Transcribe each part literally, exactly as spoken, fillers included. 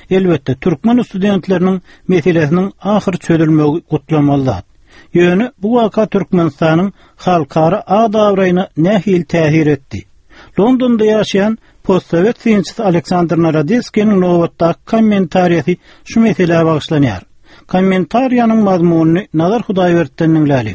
elbette Türkmen studentlerinin meselesinin ahir çözülmegi gutlamalıdır. Ýöne bu waka Türkmenistan'ın halkara ağ davraýyna nähil tähir etdi. Londonda ýaşaýan postsovet synçysy Aleksandr Narodeskiň nowatda kommentariýasy şu meseleye bagyşlanýar. Комментарияның мазмуны Назар Худайбертдин лалин.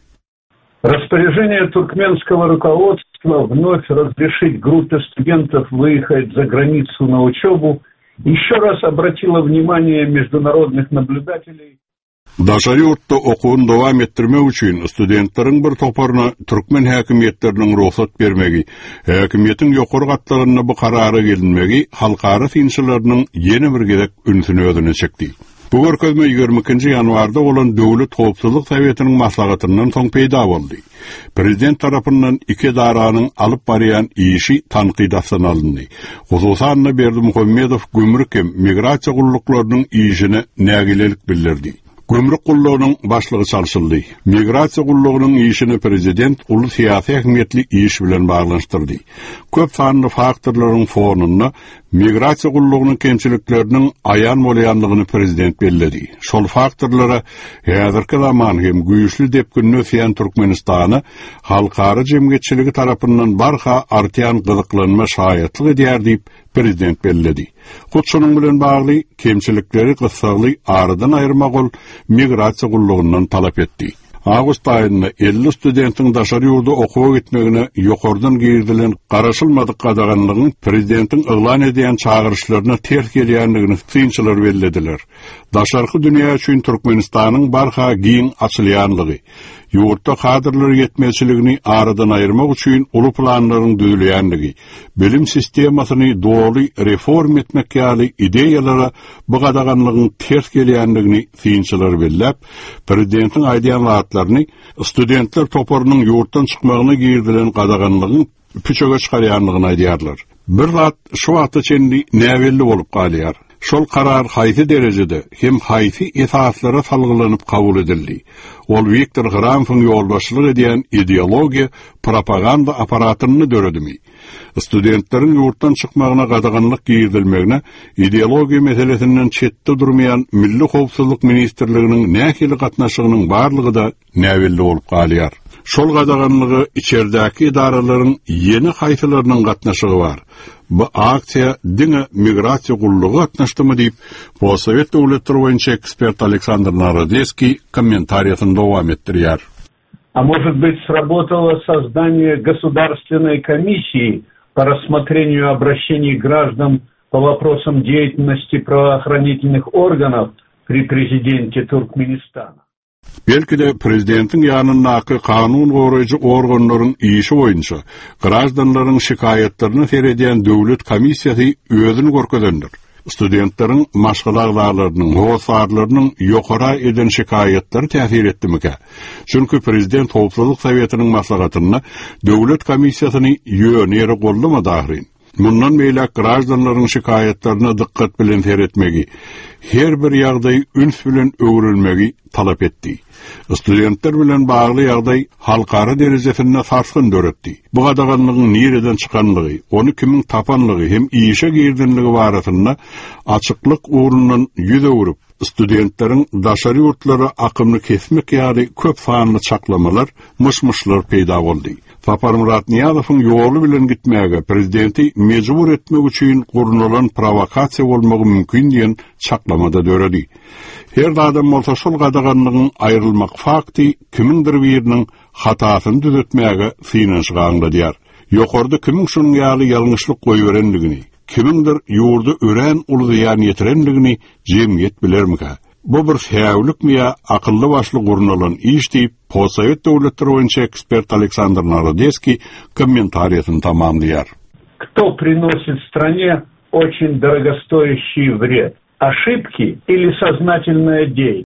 Распоряжение туркменского руководства вновь разрешить группе студентов выехать за границу на учебу еще раз обратило внимание международных наблюдателей. Daşary ýurtda okuwyny dowam etdirmek üçin studentlaryň bir toparına türkmen häkimetleriniň ruhsat bermegi, häkimetiň ýokary gatlaryna bu karara gelinmegi halkara synçylarynyň ýene bir gezek ünsüni özüne çekdi. Bu görkezme ýygrimi ikinji ýanwarda bolan Döwlet Howpsuzlyk Sowetiniň maslahatyndan soň peýda boldy. Prezident tarapyndan iki daranyň alyp barýan işi tanqida sanaldy. Hususan Berdimuhammedow gömrük hem migrasiýa gullyklarynyň işine nägilelik bildirdi. Gömrük gullugynyň başlygy çalşyldy. Migrasiýa gullugynyň işini prezident uly syýasy häkimetli iş bilen baglanşdyrdy. Köp sanly faktorlaryň fonunda migrasiýa gullugynyň kemçilikleriniň aýan bolýanlygyny prezident bellädi. Şol faktorlara häzirki zaman hem güýçli dep günnesýän Türkmenistany halkara jemgyýetçiligi tarapyndan barha artýan gyzyklanma şaýatlyk edýär diýip prezident bellädi. Hutşunyň bilen bagly kemçilikleri gysgaly aradan aýyrmak ol migrasiýa gullugynyň talap etdi. Ağustos aýynda elli studentiň daşary ýurda okuwa gitmegine ýokardan girdilen garaşylmadyk gadaganlygyň prezidentiň eglan edýän çağırışlaryna ters gelýänligini synçylar bellediler. Daşarky dünýä üçin Türkmenistanyň barha giň açylýanlygy, ýurtda kadrlar yetmezçiligini aradan aýyrmak üçin uly planlaryň düzülýänligi, bilim sistemasyny dogry reform etmek ýaly ideýalara bu gadaganlygyň ters gelýänligini synçylar bellep, prezidentiň aýdýan wagtlaryny studentler toparynyň ýurtdan çykmagyna girdilen gadaganlygyň piçöge çykarýanlygyny aýdýarlar. Bir wagt şu wagta çendi näwelli bolup galýar. Şol karar haýsy derejede hem haýsy esaslara salgylanyp kabul edildi. Ol Viktor Gramfyň ýolbaşçylyk edýän ideologiýa propaganda aparatyny döredimi? Studentleriň ýurtdan çykmagyna gadaganlyk girdilmegine ideologiýa meselesinden çetde durmayan Milli Howpsuzlyk Ministrliginiň nähili gatnaşygynyň barlygy da näwelli bolup galýar. Şol gadaganlygy içerdäki idaralaryň ýeni haýsylarynyň gatnaşygy bar. Bu aksiya diňe migrasiýa gullugy gatnaşdymy diýip, Postsovet döwletleri boýunça ekspert Aleksandr Narodeski kommentariýasyny dowam etdirýär. А может быть, сработало создание государственной комиссии по рассмотрению обращений граждан по вопросам деятельности правоохранительных органов при президенте Туркменистана? Belki de prezidentin ýanyndaky kanun goraýjy organlaryň işi boýunça gражданlaryň şikayetlerini seredýän döwlet komissiýasy özüni görkezendir. Studentleriň maşgalaglarynyň, howsarlarynyň ýokara eden şikayetleri täsir etdimike. Çünki prezident Howpsuzlyk Sowetiniň maslahatyna döwlet komissiýasyny ýöneri gollama dahrin. Mundan meýle gражданlaryň şikayetlerine dikkat bilen seretmegi, her bir ýagdaý üns bilen öwrülmegi talap etdi. Studentler bilen bagly ýagdaý halkara derejesinde sarsgyn döretdi. Bu gadaganlygyň nereden çykanlygy, onu kimiň tapanlygy hem işe girdinligi barasynda açyklyk ugrundan ýüze urup, studentleriň daşary ýurtlary akymny kesmek ýaly köp sanly çaklamalar, myşmyşlar peýda boldy. Sapar Murat Niyazowyň ýoly bilen gitmäge prezidenti mejbur etmek üçin gurunulan provokasiýa bolmagy mümkin diýen çaklamada döredi. Her adam bolsa şol gadaganlygyň aýrylmak fakty kimindir biriniň hatasyny düzeltmäge synanşyga aňladýar. Ýokarda kimiň şunyň ýaly ýalňyşlyk goýberenligini, kimindir ýurda ören ulyzyan ýetirenligini jemgyýet bilermika? Bu bir häwlik miýa akylly başly gurunulan iş diýip Postsovet döwletleri boýunça ekspert Aleksandr Narodeski kommentariýasyny tamamlaýar. Кто приносит стране очень дорогостоящий вред? Ошибки или сознательная деятельность?